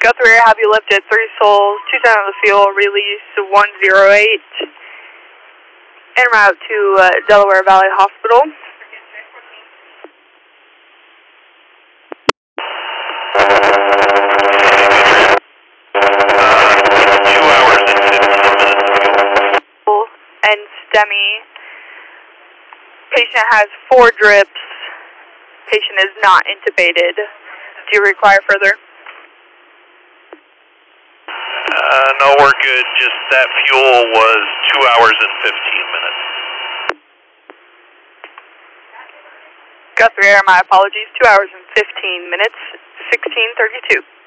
Guthrie, have you lifted 3 souls, 2 of the fuel, release 108, en route to Delaware Valley Hospital. And STEMI. Patient has 4 drips. Patient is not intubated. Do you require further? No, we're good. Just that fuel was 2 hours and 15 minutes. Guthrie Air, my apologies. 2 hours and 15 minutes, 16:32.